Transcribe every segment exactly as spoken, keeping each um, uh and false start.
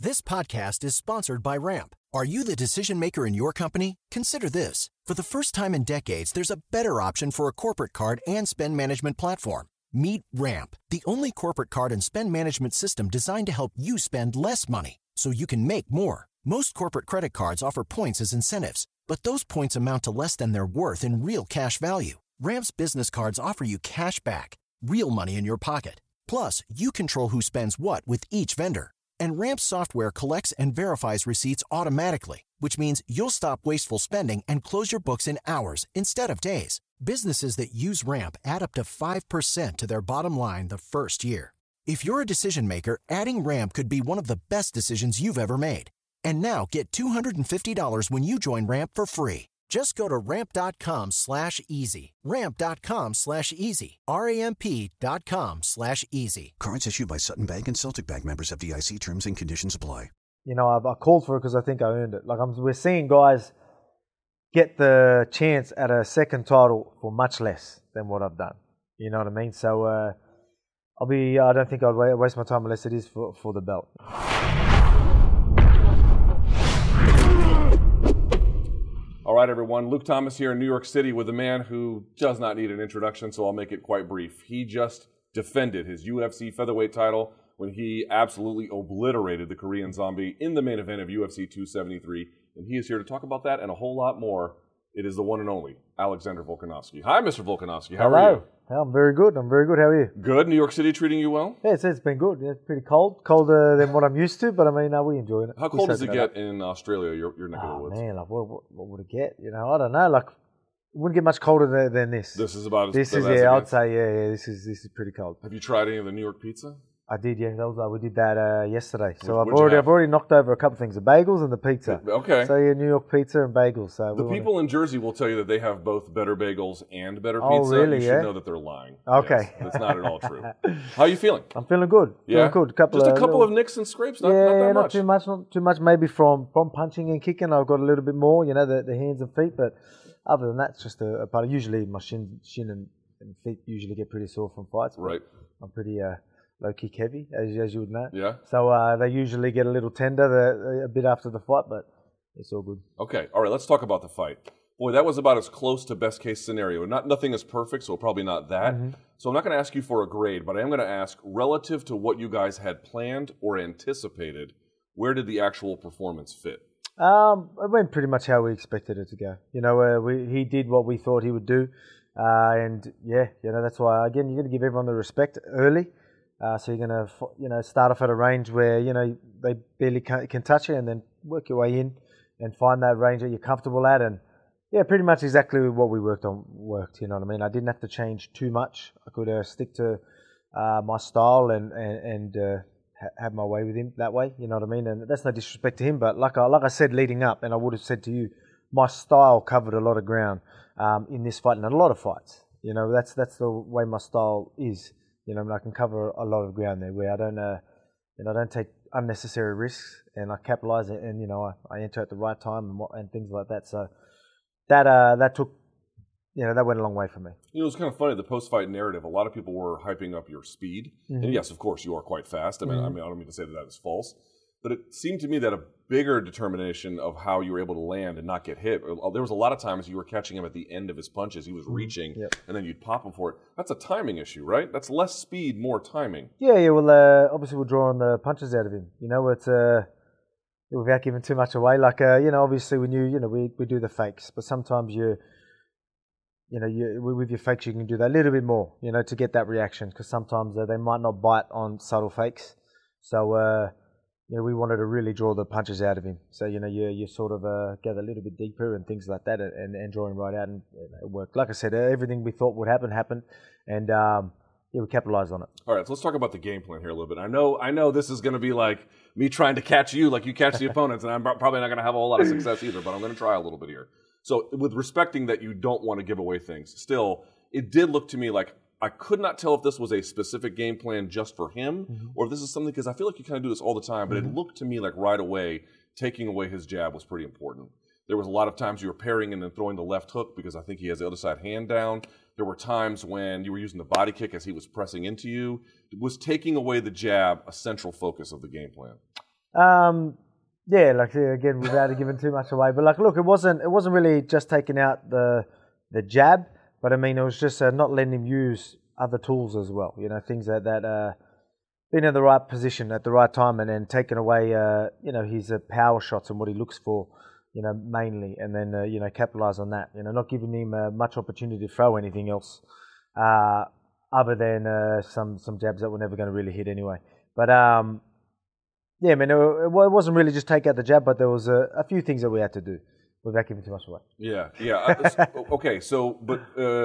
This podcast is sponsored by Ramp. Are you the decision maker in your company? Consider this. For the first time in decades, there's a better option for a corporate card and spend management platform. Meet Ramp, the only corporate card and spend management system designed to help you spend less money so you can make more. Most corporate credit cards offer points as incentives, but those points amount to less than their worth in real cash value. Ramp's business cards offer you cash back, real money in your pocket. Plus, you control who spends what with each vendor. And Ramp's software collects and verifies receipts automatically, which means you'll stop wasteful spending and close your books in hours instead of days. Businesses that use Ramp add up to five percent to their bottom line the first year. If you're a decision maker, adding Ramp could be one of the best decisions you've ever made. And now get two hundred fifty dollars when you join Ramp for free. Just go to ramp.com slash easy. Ramp.com slash easy. R-A-M-P dot com slash easy. Cards issued by Sutton Bank and Celtic Bank, members, F D I C. Terms and conditions apply. You know, I've, I called for it because I think I earned it. Like I'm, we're seeing guys get the chance at a second title for much less than what I've done. You know what I mean? So uh, I'll be. I don't think I'd waste my time unless it is for, for the belt. All right, everyone. Luke Thomas here in New York City with a man who does not need an introduction, so I'll make it quite brief. He just defended his U F C featherweight title when he absolutely obliterated the Korean Zombie in the main event of U F C two seventy-three, and he is here to talk about that and a whole lot more. It is the one and only Alexander Volkanovski. Hi, Mister Volkanovski. How Hello. are you? I'm very good. I'm very good. How are you? Good. New York City treating you well? Yeah, it's, it's been good. Yeah, it's pretty cold. Colder than what I'm used to, but I mean, uh, we enjoying it. How We cold does it soak get up. in Australia, your, your neck of the Oh, woods? man, like, what, what, what would it get? You know, I don't know. Like, it wouldn't get much colder than, than this. This is about as This as is, it yeah, I'd gets. say, yeah, yeah, this is this is pretty cold. Have you tried any of the New York pizza? I did, yeah. That was, uh, we did that uh, yesterday. So What- I've what'd you already have? I've already knocked over a couple of things: the bagels and the pizza. Okay. So yeah, New York pizza and bagels. So The we people in Jersey will tell you that they have both better bagels and better Oh, pizza. really, You should yeah? know that they're lying. Okay. Yes, that's not at all true. How are you feeling? wanna, I'm feeling good. Yeah? Feeling good. Couple Just a of couple little, of nicks and scrapes, not, yeah, not that not much. too much, not too much. Maybe from from punching and kicking, I've got a little bit more. You know, the, the hands and feet. But other than that, it's just a, a part. Of, usually, my shin shin and, and feet usually get pretty sore from fights. but Right. I'm pretty uh, low kick heavy, as as you would know. Yeah? So uh, they usually get a little tender the, a bit after the fight, but it's all good. Okay. All right, let's talk about the fight. Boy, that was about as close to best case scenario. Not Nothing is perfect, so probably not that. Mm-hmm. So I'm not going to ask you for a grade, but I am going to ask, relative to what you guys had planned or anticipated, where did the actual performance fit? Um, it went pretty much how we expected it to go. You know, uh, we, he did what we thought he would do, uh, and yeah, you know that's why. Again, you're going to give everyone the respect early, uh, so you're going to you know start off at a range where you know they barely can, can touch you, and then work your way in and find that range that you're comfortable at, and yeah, pretty much exactly what we worked on worked. You know what I mean? I didn't have to change too much. I could uh, stick to uh, my style and and. and uh, have my way with him that way, you know what I mean? And that's no disrespect to him, but like I, like I said leading up, and I would have said to you, my style covered a lot of ground um, in this fight and a lot of fights. You know, that's that's the way my style is. You know, I, mean, I can cover a lot of ground there where I don't, uh, you know, I don't take unnecessary risks, and I capitalise it, and you know, I, I enter at the right time and, what, and things like that. So that uh, that took. You know, that went a long way for me. You know, it's kind of funny, the post-fight narrative, a lot of people were hyping up your speed. Mm-hmm. And yes, of course, you are quite fast. I mean, Mm-hmm. I mean, I don't mean to say that that is false. But it seemed to me that a bigger determination of how you were able to land and not get hit. There was a lot of times you were catching him at the end of his punches. He was reaching, Yep. and then you'd pop him for it. That's a timing issue, right? That's less speed, more timing. Yeah, yeah. Well, uh, obviously we're drawing the punches out of him. You know, it's uh, without giving too much away. Like, uh, you know, obviously when you, you know, we we do the fakes, but sometimes you, you know, you with your fakes you can do that a little bit more. You know, to get that reaction, because sometimes uh, they might not bite on subtle fakes. So, uh, you know, we wanted to really draw the punches out of him. So, you know, you you sort of uh, get a little bit deeper and things like that, and, and draw him right out, and it worked. Like I said, everything we thought would happen happened, and um, yeah, we capitalized on it. All right, so let's talk about the game plan here a little bit. I know, I know, this is going to be like me trying to catch you, like you catch the opponents, and I'm probably not going to have a whole lot of success either. But I'm going to try a little bit here. So, with respecting that you don't want to give away things, still, it did look to me like I could not tell if this was a specific game plan just for him, mm-hmm. or if this is something, because I feel like you kind of do this all the time. But mm-hmm. it looked to me like right away, taking away his jab was pretty important. There was a lot of times you were parrying and then throwing the left hook because I think he has the other side hand down. There were times when you were using the body kick as he was pressing into you. Was taking away the jab a central focus of the game plan? Um, yeah, like again, without giving too much away, but like, look, it wasn't it wasn't really just taking out the the jab, but I mean, it was just uh, not letting him use other tools as well. You know, things that that uh, being in the right position at the right time, and then taking away, uh, you know, his uh, power shots and what he looks for, you know, mainly, and then uh, you know, capitalize on that. You know, not giving him uh, much opportunity to throw anything else, uh, other than uh, some some jabs that were never going to really hit anyway. But um. Yeah, I mean, it, it wasn't really just take out the jab, but there was a, a few things that we had to do without giving too much away. Yeah, yeah. uh, okay, so, but uh,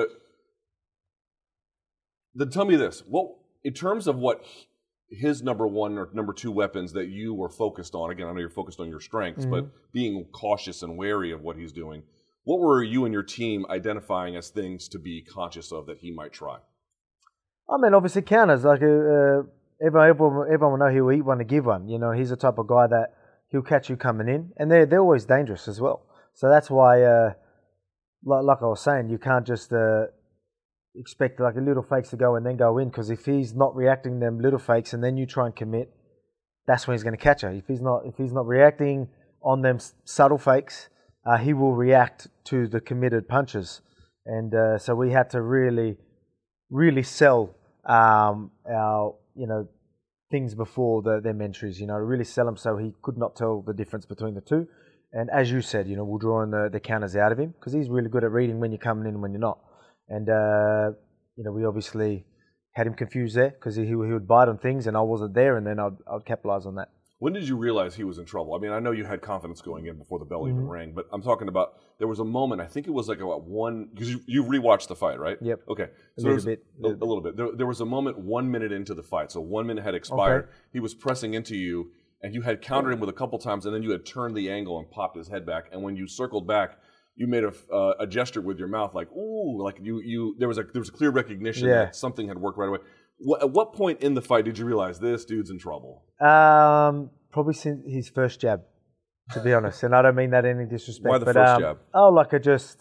then tell me this. What, in terms of what his number one or number two weapons that you were focused on, again, I know you're focused on your strengths, mm-hmm. but being cautious and wary of what he's doing, what were you and your team identifying as things to be conscious of that he might try? I mean, obviously counters, like a... Uh, Everyone, everyone, everyone will know he'll eat one to give one. You know, he's the type of guy that he'll catch you coming in, and they're they're always dangerous as well. So that's why, uh, like, like I was saying, you can't just uh, expect like a little fakes to go and then go in, because if he's not reacting them little fakes and then you try and commit, that's when he's going to catch you. If he's not, if he's not reacting on them subtle fakes, uh, he will react to the committed punches, and uh, so we had to really, really sell um, our. you know, things before the, them entries, you know, really sell him so he could not tell the difference between the two. And as you said, you know, we'll draw in the, the counters out of him, because he's really good at reading when you're coming in and when you're not. And, uh, you know, we obviously had him confused there, because he, he would bite on things and I wasn't there, and then I'd, I'd capitalize on that. When did you realize he was in trouble? I mean, I know you had confidence going in before the bell mm-hmm. even rang, but I'm talking about, there was a moment, I think it was like about one, because you, you rewatched the fight, right? Yep. Okay. So a little bit. A, a little bit. There, there was a moment one minute into the fight, so one minute had expired. Okay. He was pressing into you, and you had countered him with a couple times, and then you had turned the angle and popped his head back, and when you circled back, you made a, uh, a gesture with your mouth, like, ooh, like you, you, there was a, there was a clear recognition yeah. that something had worked right away. What, at what point in the fight did you realize this dude's in trouble? Um... Probably since his first jab, to be honest, and I don't mean that in any disrespect. Why the but, first um, jab? Oh, like I just,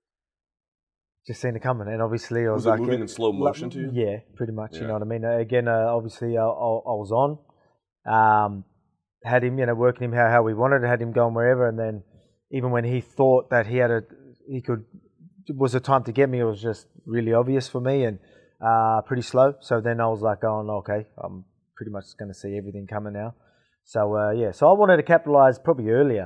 just seen it coming, and obviously I was, was like, it moving it, in slow motion like, to you? Yeah, pretty much. Yeah. You know what I mean? Again, uh, obviously I, I, I was on, um, had him, you know, working him how how we wanted, had him going wherever, and then even when he thought that he had a, he could, was the time to get me, it was just really obvious for me and uh, pretty slow. So then I was like, oh, okay, I'm pretty much going to see everything coming now. So, uh, yeah, so I wanted to capitalise probably earlier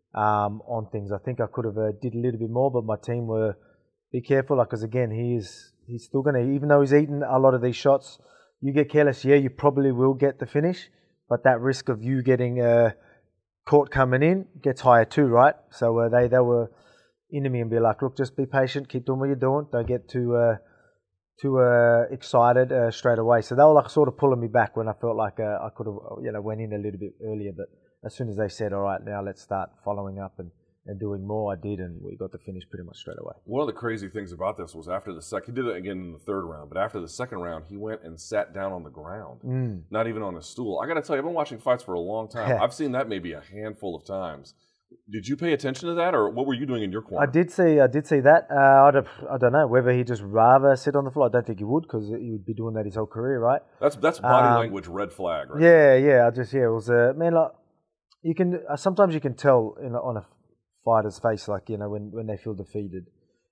um, on things. I think I could have uh, did a little bit more, but my team were, be careful, because like, again, he is, he's still going to, even though he's eaten a lot of these shots, you get careless, yeah, you probably will get the finish, but that risk of you getting uh, caught coming in gets higher too, right? So uh, they, they were into me and be like, look, just be patient, keep doing what you're doing, don't get too... Uh, too uh, excited uh, straight away. So they were like sort of pulling me back when I felt like uh, I could have, you know, went in a little bit earlier. But as soon as they said, all right, now let's start following up and, and doing more, I did, and we got the finish pretty much straight away. One of the crazy things about this was after the second, he did it again in the third round, but after the second round, he went and sat down on the ground, mm. not even on a stool. I got to tell you, I've been watching fights for a long time. I've seen that maybe a handful of times. Did you pay attention to that, or what were you doing in your corner? I did see, I did see that. Uh, I, don't, I don't know whether he just rather sit on the floor. I don't think he would, because he would be doing that his whole career, right? That's that's body um, language red flag, right? Yeah, yeah. I just yeah, it was uh, man. Like you can uh, sometimes you can tell in, on a fighter's face, like you know when, when they feel defeated.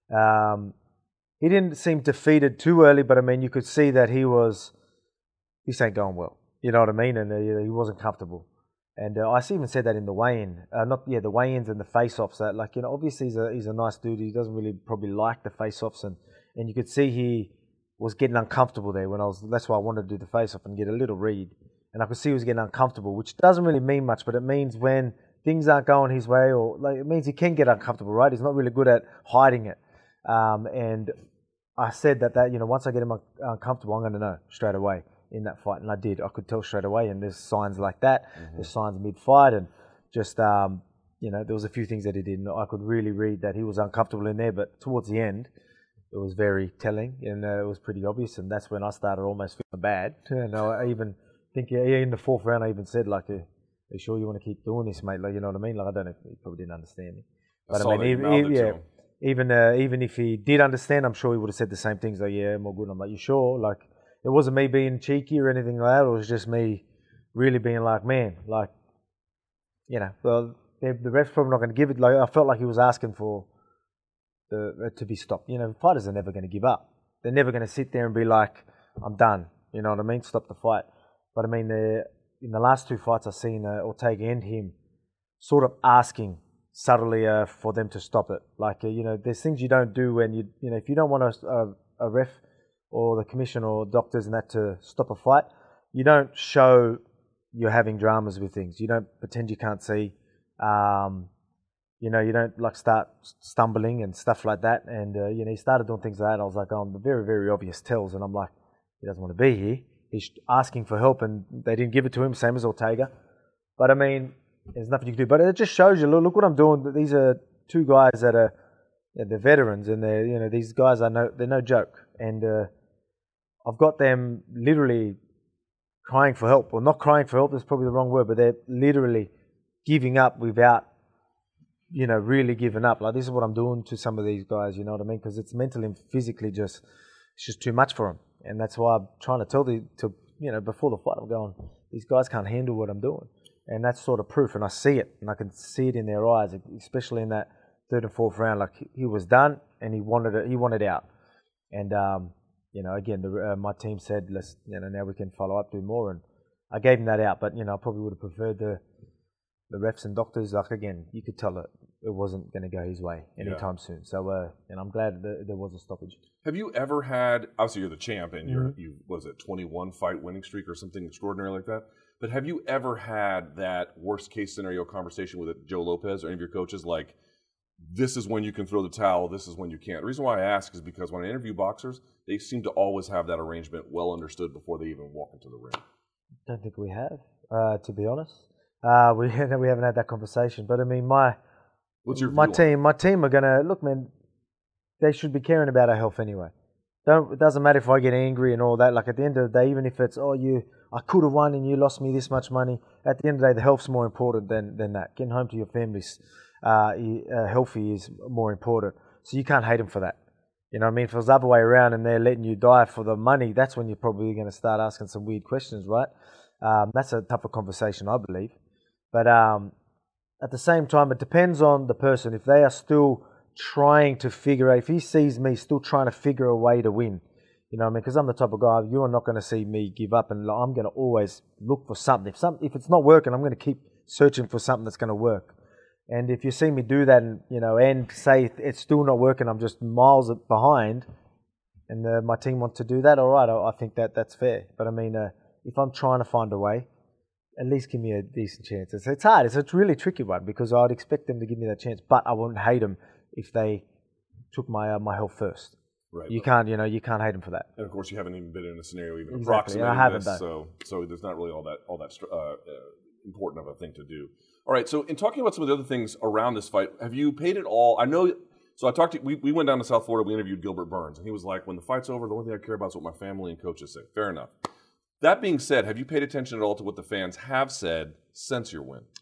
Um, he didn't seem defeated too early, but I mean you could see that he was this ain't going well. You know what I mean? And uh, he wasn't comfortable. And uh, I even said that in the weigh-in, uh, not yeah, the weigh-ins and the face-offs. That like you know, obviously he's a he's a nice dude. He doesn't really probably like the face-offs, and, and you could see he was getting uncomfortable there when I was. That's why I wanted to do the face-off and get a little read. And I could see he was getting uncomfortable, which doesn't really mean much, but it means when things aren't going his way, or like it means he can get uncomfortable, right? He's not really good at hiding it. Um, and I said that that you know, once I get him un- uncomfortable, I'm going to know straight away in that fight, and I did. I could tell straight away, and there's signs like that. Mm-hmm. There's signs mid-fight, and just um, you know, there was a few things that he did, and I could really read that he was uncomfortable in there. But towards the end, it was very telling, and uh, it was pretty obvious, and that's when I started almost feeling bad. And I even think, yeah, in the fourth round, I even said, like, "Are you sure you want to keep doing this, mate?" Like, you know what I mean? Like, I don't know if he probably didn't understand me, but I, I mean, even, even yeah, even uh, even if he did understand, I'm sure he would have said the same things. Like, yeah, more good. I'm like, you sure? Like. It wasn't me being cheeky or anything like that. It was just me really being like, man, like, you know, well, the, the ref's probably not going to give it. Like I felt like he was asking for the uh, to be stopped. You know, fighters are never going to give up. They're never going to sit there and be like, I'm done. You know what I mean? Stop the fight. But I mean, the, in the last two fights, I've seen uh, Ortega and him sort of asking subtly uh, for them to stop it. Like, uh, you know, there's things you don't do when you, you know, if you don't want a, a, a ref or the commission or doctors and that to stop a fight, you don't show you're having dramas with things. You don't pretend you can't see. Um, you know, you don't like start stumbling and stuff like that. And, uh, you know, he started doing things like that. I was like, oh, the very, very obvious tells. And I'm like, he doesn't want to be here. He's asking for help and they didn't give it to him, same as Ortega. But I mean, there's nothing you can do. But it just shows you, look, look what I'm doing. These are two guys that are, yeah, they're veterans and they're, you know, these guys are no, they're no joke. And uh, I've got them literally crying for help. Well, not crying for help, that's probably the wrong word, but they're literally giving up without, you know, really giving up. Like, this is what I'm doing to some of these guys, you know what I mean? Because it's mentally and physically just, it's just too much for them. And that's why I'm trying to tell the, to, you know, before the fight, I'm going, these guys can't handle what I'm doing. And that's sort of proof, and I see it, and I can see it in their eyes, especially in that third and fourth round. Like, he was done, and he wanted it, he wanted out. And, um, you know, again, the, uh, my team said, let's, you know, now we can follow up, do more. And I gave him that out, but, you know, I probably would have preferred the, the refs and doctors. Like, again, you could tell it, it wasn't going to go his way anytime yeah. soon. So, uh, and I'm glad that there was a stoppage. Have you ever had, obviously you're the champ and you're, mm-hmm. you, was it twenty-one fight winning streak or something extraordinary like that? But have you ever had that worst case scenario conversation with Joe Lopez or any of your coaches, like, this is when you can throw the towel, this is when you can't? The reason why I ask is because when I interview boxers, they seem to always have that arrangement well understood before they even walk into the ring. I don't think we have, uh, to be honest. Uh, we we haven't had that conversation. But I mean, my What's your my view team, my team are gonna look, man. They should be caring about our health anyway. Don't it doesn't matter if I get angry and all that. Like, at the end of the day, even if it's oh you, I could have won and you lost me this much money. At the end of the day, the health's more important than than that. Getting home to your family's uh, uh, healthy is more important. So you can't hate them for that. You know what I mean? If it was the other way around and they're letting you die for the money, that's when you're probably going to start asking some weird questions, right? Um, that's a tougher conversation, I believe. But um, at the same time, it depends on the person. If they are still trying to figure out, if he sees me still trying to figure a way to win, you know what I mean? Because I'm the type of guy, you are not going to see me give up, and I'm going to always look for something. If some, if it's not working, I'm going to keep searching for something that's going to work. And if you see me do that, and you know, and say it's still not working, I'm just miles behind, and uh, my team wants to do that, all right, I, I think that that's fair. But I mean, uh, if I'm trying to find a way, at least give me a decent chance. It's, it's hard. It's a really tricky one because I'd expect them to give me that chance, but I wouldn't hate them if they took my uh, my health first. Right. You can't, you know, you can't hate them for that. And of course, you haven't even been in a scenario even exactly. approximating I haven't this, done. so so there's not really all that all that uh, uh, important of a thing to do. All right. So in talking about some of the other things around this fight, have you paid it all? I know. So I talked to we we went down to South Florida. We interviewed Gilbert Burns, and he was like, "When the fight's over, the only thing I care about is what my family and coaches say." Fair enough. That being said, have you paid attention at all to what the fans have said since your win?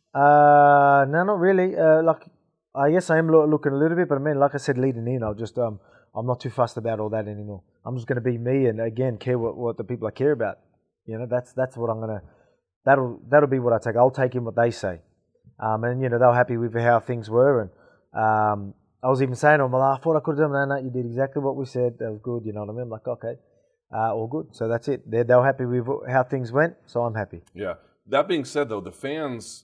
Uh, no, not really. Uh, like, I guess I am lo- looking a little bit, but I mean, like I said, leading in, I'll just um, I'm not too fussed about all that anymore. I'm just going to be me, and again, care what, what the people I care about. You know, that's that's what I'm gonna. That'll that'll be what I take. I'll take in what they say, um, and you know, they were happy with how things were, and um, I was even saying to them, well, I thought I could have done that. No, no, you did exactly what we said. That was good. You know what I mean? I'm like, okay. Uh, all good. So that's it. They're, they're happy with how things went, so I'm happy. Yeah. That being said, though, the fans,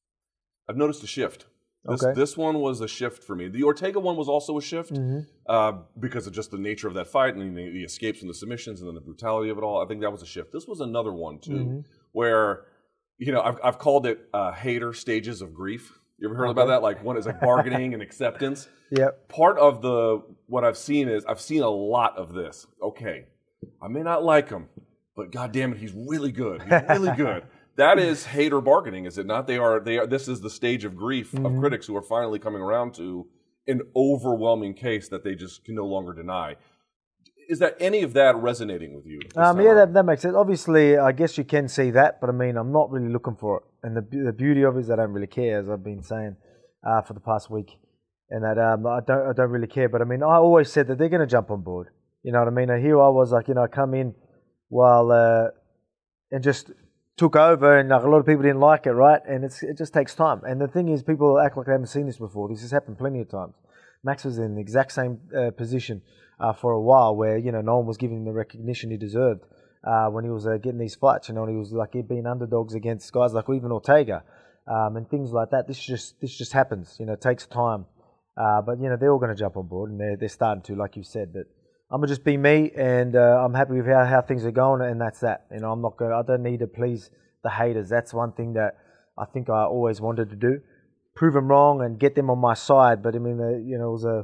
I've noticed a shift. This, okay. this one was a shift for me. The Ortega one was also a shift mm-hmm. uh, because of just the nature of that fight and the, the escapes and the submissions and then the brutality of it all. I think that was a shift. This was another one, too, mm-hmm. where, you know, I've, I've called it uh, hater stages of grief. You ever heard okay. about that? Like one is like bargaining and acceptance. Yep. Part of the what I've seen is I've seen a lot of this. Okay. I may not like him, but God damn it, he's really good. He's really good. That is hater bargaining, is it not? They are. They are. This is the stage of grief mm-hmm. of critics who are finally coming around to an overwhelming case that they just can no longer deny. Is that any of that resonating with you? Um, yeah, that, that makes sense. Obviously, I guess you can see that, but I mean, I'm not really looking for it. And the the beauty of it is I don't really care, as I've been saying uh, for the past week, and that um, I don't I don't really care. But I mean, I always said that they're going to jump on board. You know what I mean? And here I was like, you know, I come in while uh, and just took over, and like, a lot of people didn't like it, right? And it's it just takes time. And the thing is, people act like they haven't seen this before. This has happened plenty of times. Max was in the exact same uh, position uh, for a while, where you know no one was giving him the recognition he deserved uh, when he was uh, getting these fights. You know, and he was like he'd been underdogs against guys like even Ortega um, and things like that. This just this just happens. You know, it takes time. Uh, but you know they're all going to jump on board, and they're they're starting to, like you said. But I'm gonna just be me, and uh, I'm happy with how, how things are going, and that's that. You know, I'm not gonna. I don't need to please the haters. That's one thing that I think I always wanted to do, prove them wrong and get them on my side. But I mean, uh, you know, it was a.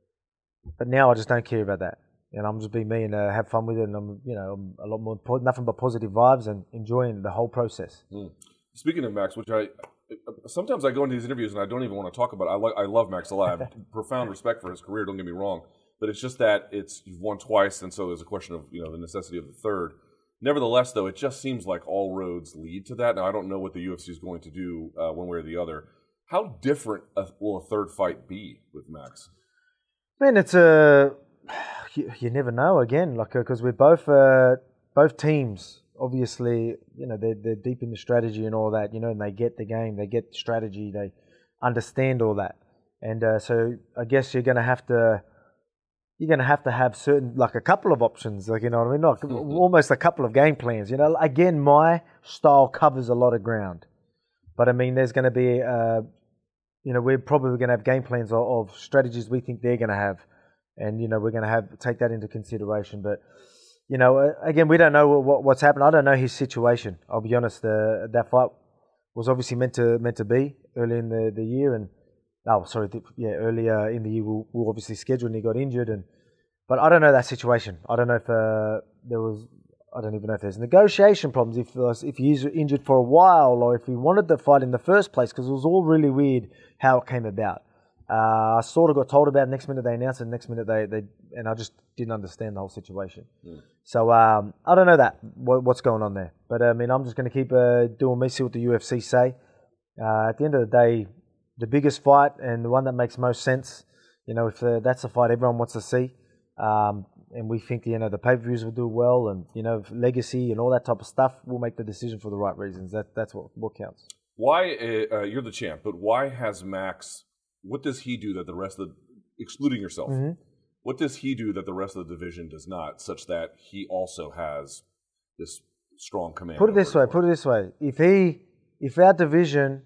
But now I just don't care about that, and I'm just being me and uh, have fun with it, and I'm you know I'm a lot more nothing but positive vibes and enjoying the whole process. Mm. Speaking of Max, which I. Sometimes I go into these interviews and I don't even want to talk about it. I, lo- I love Max a lot. I have profound respect for his career, don't get me wrong. But it's just that it's you've won twice, and so there's a question of you know the necessity of the third. Nevertheless, though, it just seems like all roads lead to that. Now, I don't know what the U F C is going to do uh, one way or the other. How different a, will a third fight be with Max? Man, it's a you, you never know. Again, like because we're both uh, both teams. Obviously, you know, they're, they're deep in the strategy and all that, you know, and they get the game, they get the strategy, they understand all that. And uh, so I guess you're going to have to, you're going to have to have certain, like a couple of options, like, you know what I mean? Like mm-hmm. almost a couple of game plans, you know. Again, my style covers a lot of ground. But I mean, there's going to be, uh, you know, we're probably going to have game plans of, of strategies we think they're going to have. And, you know, we're going to have take that into consideration. But, you know, again, we don't know what, what's happened. I don't know his situation. I'll be honest. Uh, that fight was obviously meant to meant to be early in the, the year, and oh, sorry, the, yeah, earlier in the year we we obviously scheduled, and he got injured. And but I don't know that situation. I don't know if uh, there was. I don't even know if there's negotiation problems. If uh, if he's injured for a while, or if he wanted the fight in the first place, because it was all really weird how it came about. Uh, I sort of got told about it. Next minute they announced it. Next minute they, they and I just didn't understand the whole situation. Mm. So um, I don't know that what, what's going on there. But I mean, I'm just going to keep uh, doing me, see what the U F C say. Uh, at the end of the day, the biggest fight and the one that makes most sense. You know, if uh, that's the fight everyone wants to see, um, and we think you know the pay-per-views will do well, and you know legacy and all that type of stuff, we'll make the decision for the right reasons. That that's what what counts. Why uh, you're the champ, but why has Max? What does he do that the rest of the, excluding yourself, mm-hmm. what does he do that the rest of the division does not, such that he also has this strong command? Put it this way, put it this way. If he, if our division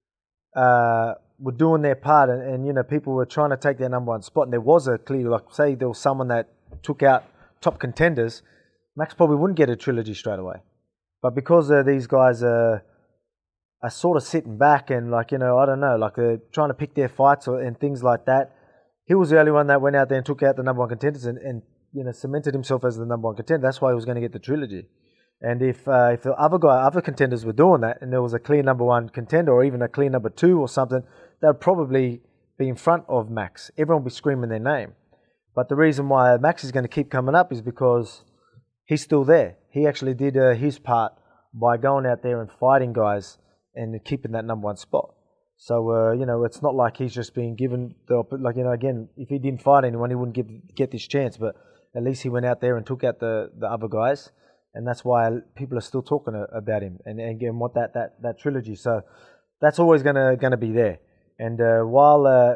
uh, were doing their part and, and, you know, people were trying to take their number one spot and there was a clear, like say there was someone that took out top contenders, Max probably wouldn't get a trilogy straight away. But because uh, these guys are... are sort of sitting back and like, you know, I don't know, like they're trying to pick their fights or, and things like that. He was the only one that went out there and took out the number one contenders and, and you know, cemented himself as the number one contender. That's why he was going to get the trilogy. And if uh, if the other guy, other contenders were doing that and there was a clear number one contender or even a clear number two or something, they'd probably be in front of Max. Everyone would be screaming their name. But the reason why Max is going to keep coming up is because he's still there. He actually did uh, his part by going out there and fighting guys and keeping that number one spot. So, uh, you know, it's not like he's just being given the, like, you know, again, if he didn't fight anyone, he wouldn't get get this chance, but at least he went out there and took out the, the other guys, and that's why people are still talking about him, and, and again, want that, that, that trilogy. So that's always gonna gonna be there. And uh, while uh,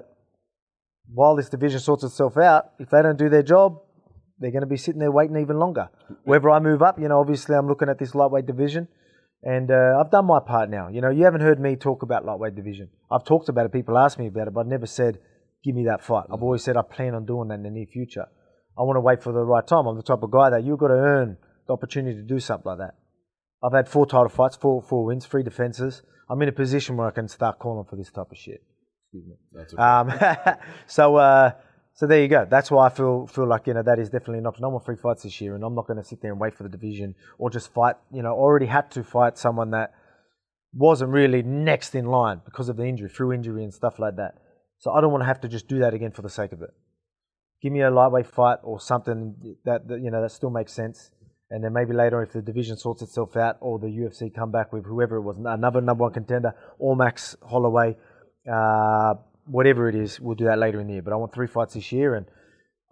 while this division sorts itself out, if they don't do their job, they're going to be sitting there waiting even longer. Wherever I move up, you know, obviously I'm looking at this lightweight division. And uh, I've done my part now. You know, you haven't heard me talk about lightweight division. I've talked about it. People ask me about it, but I've never said, give me that fight. I've always said I plan on doing that in the near future. I want to wait for the right time. I'm the type of guy that you've got to earn the opportunity to do something like that. I've had four title fights, four four wins, three defenses. I'm in a position where I can start calling for this type of shit. Excuse me. That's okay. Um, so, uh, so there you go. That's why I feel feel like, you know, that is definitely an option. I want three fights this year, and I'm not going to sit there and wait for the division or just fight. You know, already had to fight someone that wasn't really next in line because of the injury, through injury and stuff like that. So I don't want to have to just do that again for the sake of it. Give me a lightweight fight or something that, that you know that still makes sense. And then maybe later, if the division sorts itself out, or the U F C come back with whoever it was, another number one contender, or Max Holloway, uh, whatever it is, we'll do that later in the year. But I want three fights this year, and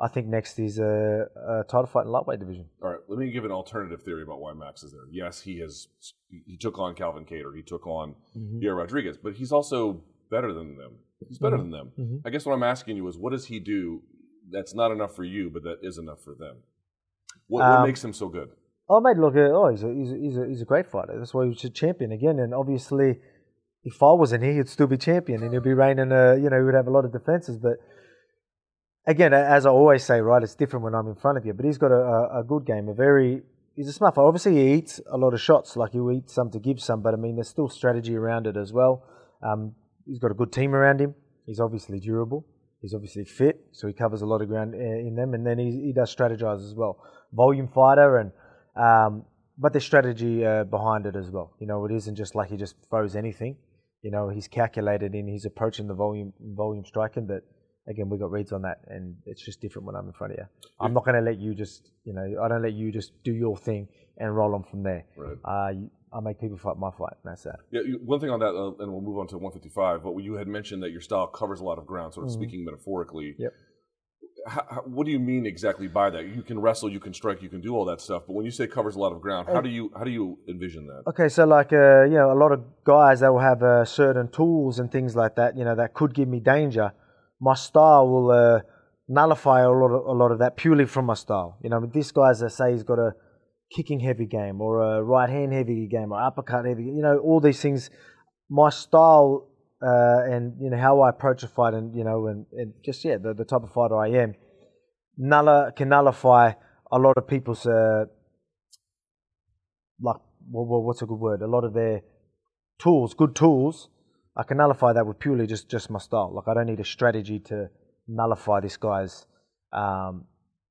I think next is a, a title fight in lightweight division. All right, let me give an alternative theory about why Max is there. Yes, he has. He took on Calvin Kattar. He took on mm-hmm. Yair Rodriguez, but he's also better than them. He's better mm-hmm. than them. Mm-hmm. I guess what I'm asking you is, what does he do that's not enough for you, but that is enough for them? What, um, what makes him so good? Oh, mate, look, oh, he's a, he's a, he's a, he's a great fighter. That's why he was a champion again. And obviously, if I wasn't here, he'd still be champion, and he'd be reigning. Uh, you know, he would have a lot of defenses, but. Again, as I always say, right, it's different when I'm in front of you. But he's got a, a good game, a very... He's a smart fighter. Obviously, he eats a lot of shots, like he'll eat some to give some, but, I mean, there's still strategy around it as well. Um, he's got a good team around him. He's obviously durable. He's obviously fit, so he covers a lot of ground in them. And then he, he does strategize as well. Volume fighter, and um, but there's strategy uh, behind it as well. You know, it isn't just like he just throws anything. You know, he's calculated in his approach in the volume, volume striking, but... Again, we got reads on that, and it's just different when I'm in front of you. I'm not going to let you just, you know, I don't let you just do your thing and roll on from there. Right. Uh, I make people fight my fight, and that's that. Yeah, you, one thing on that, uh, and we'll move on to one fifty-five, but you had mentioned that your style covers a lot of ground, sort of mm-hmm. speaking metaphorically. Yep. How, how, what do you mean exactly by that? You can wrestle, you can strike, you can do all that stuff, but when you say covers a lot of ground, how do you how do you envision that? Okay, so like, uh, you know, a lot of guys that will have uh, certain tools and things like that, you know, that could give me danger. My style will uh, nullify a lot of a lot of that purely from my style. You know, this guy's uh, say he's got a kicking heavy game or a right hand heavy game or uppercut heavy. You know, all these things. My style uh, and you know how I approach a fight, and you know, and, and just yeah, the, the type of fighter I am, nulla can nullify a lot of people's uh, like well, what's a good word? A lot of their tools, good tools. I can nullify that with purely just, just my style. Like, I don't need a strategy to nullify this guy's um,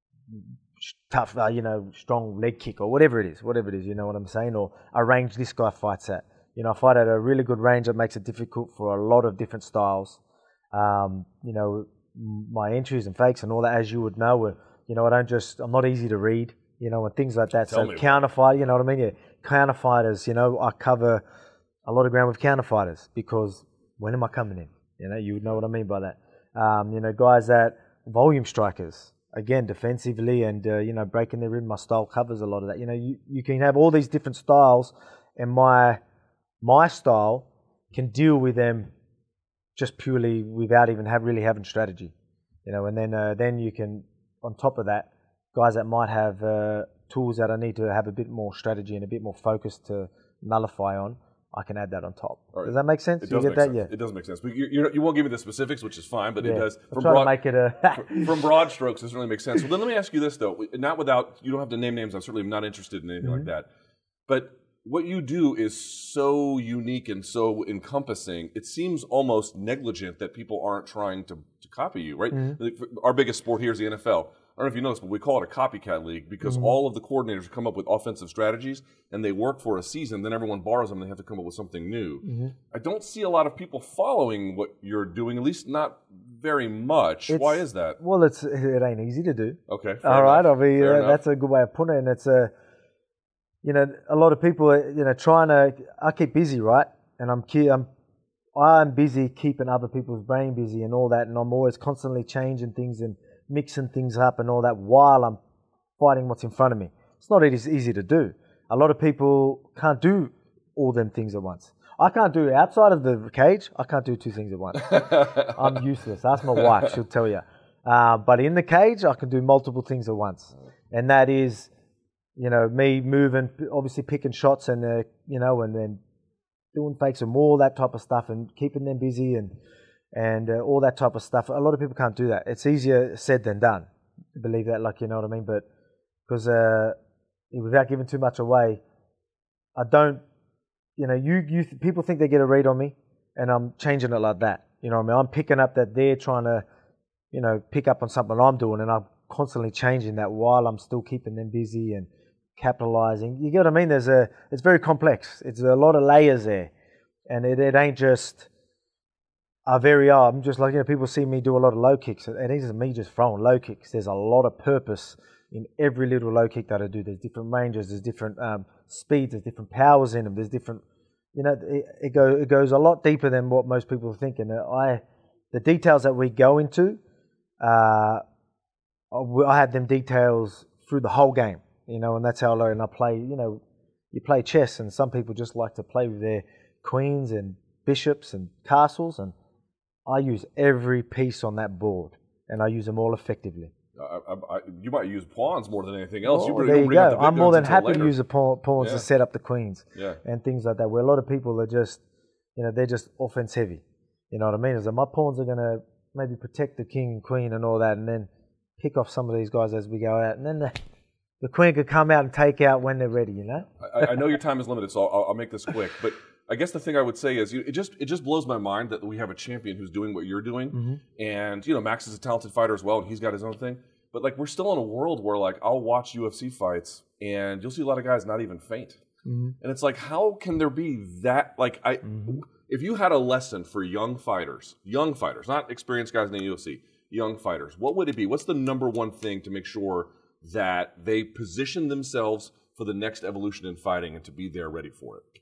tough, uh, you know, strong leg kick or whatever it is, whatever it is, you know what I'm saying? Or a range this guy fights at. You know, I fight at a really good range that makes it difficult for a lot of different styles. Um, you know, my entries and fakes and all that, as you would know, are, you know, I don't just, I'm not easy to read, you know, and things like that. Tell so counter fight, you know what I mean? Yeah, counter fighters, you know, I cover a lot of ground with counter fighters because when am I coming in? You know, you would know what I mean by that. Um, you know, guys that volume strikers, again, defensively and, uh, you know, breaking their rhythm, my style covers a lot of that. You know, you, you can have all these different styles and my my style can deal with them just purely without even have really having strategy. You know, and then uh, then you can, on top of that, guys that might have uh, tools that I need to have a bit more strategy and a bit more focus to nullify on, I can add that on top. Right. Does that make sense? It you does get make that? sense. Yeah. It does make sense. But you, you, you won't give me the specifics, which is fine, but yeah. it does. From broad, to make it a from broad strokes, it certainly makes sense. Well, then let me ask you this, though. Not without, you don't have to name names. I'm certainly not interested in anything mm-hmm. like that. But what you do is so unique and so encompassing, it seems almost negligent that people aren't trying to, to copy you, right? Mm-hmm. Our biggest sport here is the N F L. I don't know if you know this, but we call it a copycat league because mm-hmm. all of the coordinators come up with offensive strategies and they work for a season, then everyone borrows them and they have to come up with something new. Mm-hmm. I don't see a lot of people following what you're doing, at least not very much. It's, Why is that? Well, it's it ain't easy to do. Okay. All right, I mean, uh, that's a good way of putting it. And it's a, you know, a lot of people, are, you know, trying to, I keep busy, right? And I'm, I'm, I'm busy keeping other people's brain busy and all that. And I'm always constantly changing things and mixing things up and all that while I'm fighting what's in front of me. It's not easy to do. A lot of people can't do all them things at once. I can't do outside of the cage. I can't do two things at once. I'm useless. Ask my wife; she'll tell you. Uh, but in the cage, I can do multiple things at once, and that is, you know, me moving, obviously picking shots, and uh, you know, and then doing fakes and all that type of stuff, and keeping them busy and. and uh, all that type of stuff. A lot of people can't do that. It's easier said than done. Believe that, like, you know what I mean? But because uh, without giving too much away, I don't, you know, you, you people think they get a read on me, and I'm changing it like that. You know what I mean? I'm picking up that they're trying to, you know, pick up on something I'm doing, and I'm constantly changing that while I'm still keeping them busy and capitalizing. You get what I mean? There's a, it's very complex. It's a lot of layers there, and it, it ain't just. Are very hard. I'm just like, you know, people see me do a lot of low kicks, and it isn't me just throwing low kicks. There's a lot of purpose in every little low kick that I do. There's different ranges, there's different um, speeds, there's different powers in them. There's different, you know, it, it, go, it goes a lot deeper than what most people think. And I, the details that we go into, uh, I had them details through the whole game, you know, and that's how I learn. I play, you know, you play chess, and some people just like to play with their queens and bishops and castles, and I use every piece on that board, and I use them all effectively. I, I, I, you might use pawns more than anything else. Oh, you there don't you bring up go. the big I'm more guns than happy until to use the pawn, pawns Yeah. to set up the queens Yeah. and things like that, where a lot of people are just, you know, they're just offense heavy. You know what I mean? Is that my pawns are going to maybe protect the king and queen and all that, and then pick off some of these guys as we go out, and then the, the queen could come out and take out when they're ready, you know? I, I know your time is limited, so I'll, I'll make this quick. But I guess the thing I would say is, you, it just it just blows my mind that we have a champion who's doing what you're doing, Mm-hmm. and you know Max is a talented fighter as well, and he's got his own thing. But like we're still in a world where like I'll watch U F C fights, and you'll see a lot of guys not even faint, Mm-hmm. and it's like how can there be that like I. Mm-hmm. If you had a lesson for young fighters, young fighters, not experienced guys in the U F C, young fighters, what would it be? What's the number one thing to make sure that they position themselves for the next evolution in fighting and to be there ready for it?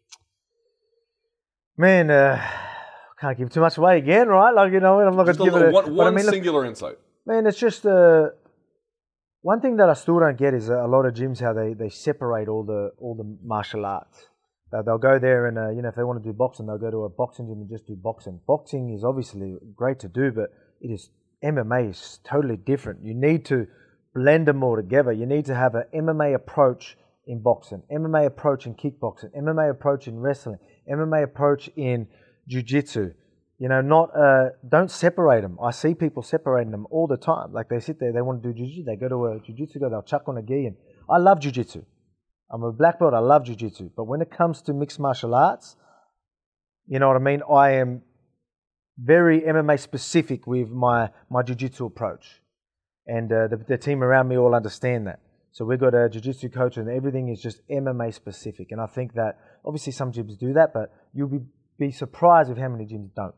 Man, uh, can't give too much away again, right? Like, you know, I'm not going Just to a give little, it a, one, but one I mean, look, singular insight. man, it's just uh, one thing that I still don't get is a lot of gyms how they, they separate all the all the martial arts. Uh, they'll go there and, uh, you know, if they want to do boxing, they'll go to a boxing gym and just do boxing. Boxing is obviously great to do, but it is M M A is totally different. You need to blend them all together. You need to have an M M A approach in boxing, M M A approach in kickboxing, M M A approach in wrestling, M M A approach in jiu-jitsu. You know, not uh, don't separate them. I see people separating them all the time. Like they sit there, they want to do jiu-jitsu, they go to a jiu-jitsu, go, they'll chuck on a gi. And I love jiu-jitsu. I'm a black belt, I love jiu-jitsu. But when it comes to mixed martial arts, you know what I mean? I am very M M A specific with my, my jiu-jitsu approach. And uh, the, the team around me all understand that. So we've got a jiu-jitsu coach and everything is just M M A specific. And I think that obviously some gyms do that, but you'll be, be surprised with how many gyms don't.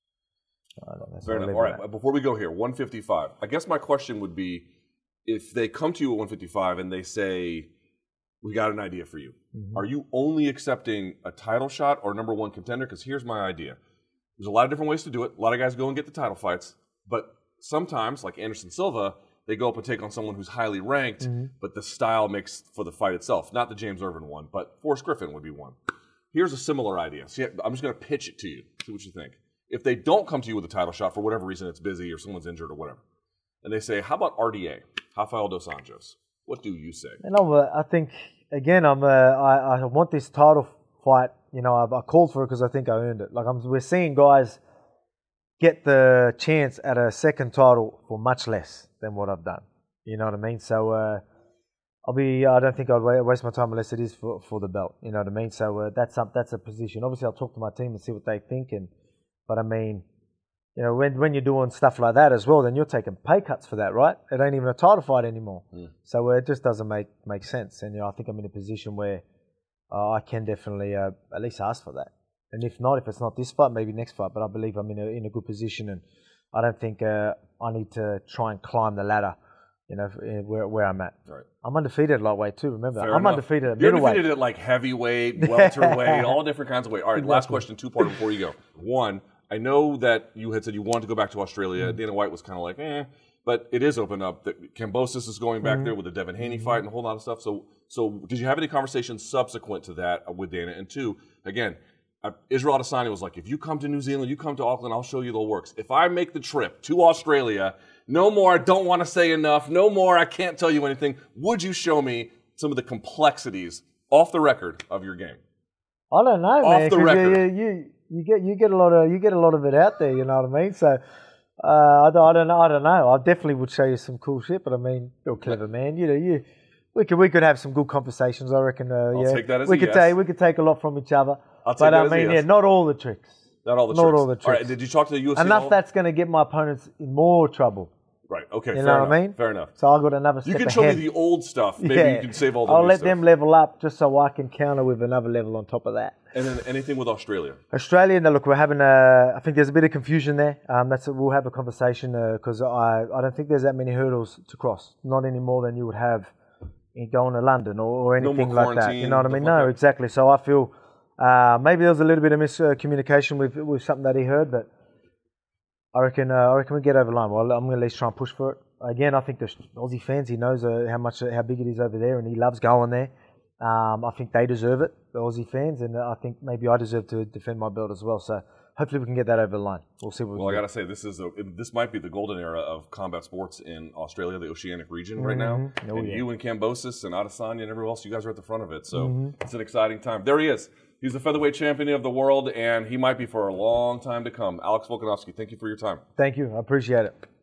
I don't know, Fair enough. All right, before we go here, one fifty-five. I guess my question would be, if they come to you at one fifty-five and they say, we got an idea for you. Mm-hmm. Are you only accepting a title shot or number one contender? Because here's my idea. There's a lot of different ways to do it. A lot of guys go and get the title fights. But sometimes, like Anderson Silva, they go up and take on someone who's highly ranked, mm-hmm. but the style makes for the fight itself. Not the James Irvin one, but Forrest Griffin would be one. Here's a similar idea. See, I'm just going to pitch it to you. See what you think. If they don't come to you with a title shot for whatever reason, it's busy or someone's injured or whatever, and they say, how about R D A, Rafael dos Anjos? What do you say? You know, uh, I think, again, I'm, uh, I, I want this title fight. You know, I've, I called for it because I think I earned it. Like, I'm, we're seeing guys get the chance at a second title for much less than what I've done. You know what I mean? So, uh, I'll be, I don't think I'd waste my time unless it is for, for the belt. You know what I mean? So, uh, that's, up, that's a position. Obviously, I'll talk to my team and see what they think. And But, I mean, you know, when, when you're doing stuff like that as well, then you're taking pay cuts for that, right? It ain't even a title fight anymore. Mm. So uh, it just doesn't make, make sense. And, you know, I think I'm in a position where uh, I can definitely uh, at least ask for that. And if not, if it's not this fight, maybe next fight. But I believe I'm in a, in a good position, and I don't think uh, I need to try and climb the ladder, you know, where, where I'm at. Right. I'm undefeated at lightweight too, remember? Fair I'm enough. undefeated at You're middleweight. You're undefeated at like heavyweight, welterweight, all different kinds of weight. All right, exactly. Last question, two-parter before you go. One, I know that you had said you wanted to go back to Australia. Mm-hmm. Dana White was kind of like, eh, but it is open up. That Kambosos is going back mm-hmm. there with the Devin Haney mm-hmm. fight and a whole lot of stuff. So, so did you have any conversations subsequent to that with Dana? And two, again, uh, Israel Adesanya was like, if you come to New Zealand, you come to Auckland, I'll show you the works. If I make the trip to Australia, no more, I don't want to say enough, no more, I can't tell you anything. Would you show me some of the complexities off the record of your game? I don't know, off man. Off the record. You, you, you get you get a lot of you get a lot of it out there. You know what I mean? So uh, I, don't, I don't know. I don't know. I definitely would show you some cool shit. But I mean, you're a clever man. You know, you we could we could have some good conversations. I reckon. Uh, I'll yeah, take that as we a could yes. take we could take a lot from each other. I'll take but that I as a mean, yes. yeah, not all the tricks. Not all the not tricks. all the tricks. All right. Did you talk to the U F C? Enough that's going to get my opponents in more trouble. Right. Okay. You fair know enough. what I mean? Fair enough. So I got another step You can ahead. show me the old stuff. Maybe yeah. you can save all the I'll new let stuff. them level up just so I can counter with another level on top of that. And then anything with Australia? Australia, now look, we're having a, I think there's a bit of confusion there. Um, that's a, we'll have a conversation because uh, I, I don't think there's that many hurdles to cross. Not any more than you would have in going to London or, or anything no like that. You know what I mean? No, exactly. So I feel uh, maybe there was a little bit of miscommunication with, with something that he heard, but I reckon uh, I reckon we get over the line. Well, I'm going to at least try and push for it. again, I think the Aussie fans, he knows uh, how much, how big it is over there, and he loves going there. Um, I think they deserve it, the Aussie fans, and I think maybe I deserve to defend my belt as well. So hopefully we can get that over the line. We'll see what we Well, I can got to say, this is a, this might be the golden era of combat sports in Australia, the Oceanic region right now. Mm-hmm. Oh, and yeah. you and Kambosos and Adesanya and everyone else, you guys are at the front of it. So Mm-hmm. it's an exciting time. There he is. He's the featherweight champion of the world, and he might be for a long time to come. Alex Volkanovski, thank you for your time. Thank you. I appreciate it.